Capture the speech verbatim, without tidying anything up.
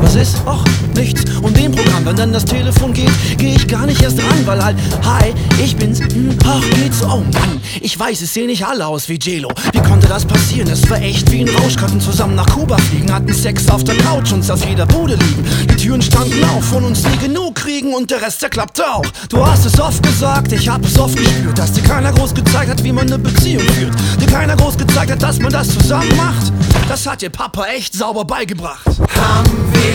Was ist? Och, nichts. Und dem Programm, wenn dann das Telefon geht, geh ich gar nicht erst ran, weil halt, hi, ich bin's, hm, ach, geht's, oh Mann, ich weiß, es sehen nicht alle aus wie J-Lo. Wie konnte das passieren? Es war echt wie ein Rausch, konnten zusammen nach Kuba fliegen, hatten Sex auf der Couch, uns auf jeder Bude liegen. Die Türen standen auf, von uns nie genug kriegen und der Rest, der klappte auch. Du hast es oft gesagt, ich hab es oft gespürt, dass dir keiner groß gezeigt hat, wie man eine Beziehung führt. Dir keiner groß gezeigt hat, dass man das zusammen macht. Das hat dir Papa echt sauber beigebracht. Haben wir